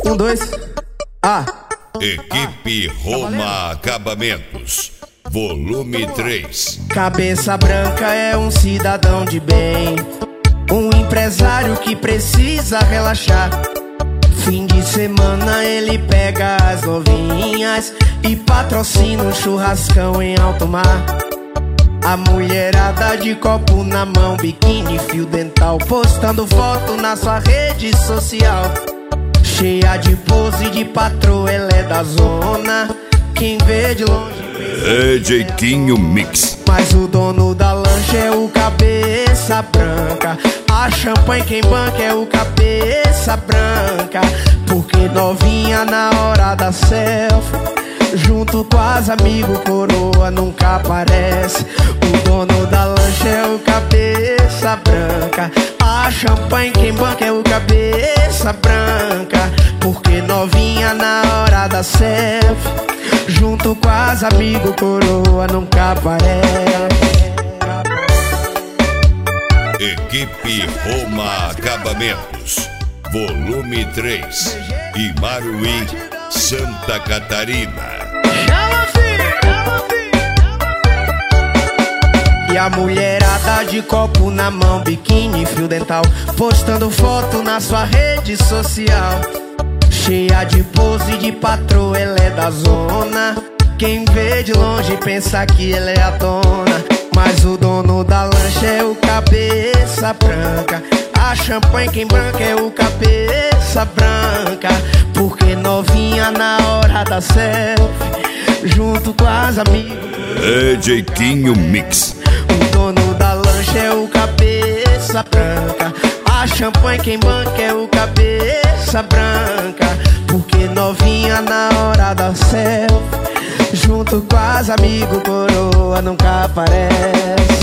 Um, dois. Equipe Roma Acabamentos, volume 3. Cabeça branca é um cidadão de bem, um empresário que precisa relaxar. Fim de semana ele pega as novinhas e patrocina um churrascão em alto mar. A mulherada de copo na mão, biquíni, fio dental, postando foto na sua rede social. Cheia de pose de patroa, ela é da zona, quem vê de longe é Jeiquinho Mix. Mas o dono da lancha é o cabeça branca, a champanhe quem banca é o cabeça branca. Porque novinha na hora da selfie, junto com as amigos coroa nunca aparece. O dono da lancha é o cabeça branca, a champanhe quem banca é o cabeça branca. Porque novinha na hora da selfie, junto com as amigos coroa nunca aparece. Equipe Roma Acabamentos, volume 3, Imaruí, Santa Catarina. E a mulherada de copo na mão, biquíni, fio dental, postando foto na sua rede social. Cheia de pose de patroa, ela é da zona, quem vê de longe pensa que ela é a dona. Mas o dono da lancha é o cabeça branca, a champanhe quem branca é o cabeça branca. Porque novinha na hora da selfie, junto com as amigas é Jeiquinho Mix. O dono da lancha é o cabeça branca, a champanhe quem banca é o cabeça branca. Porque novinha na hora da selfie, junto com as amigos coroa nunca aparece.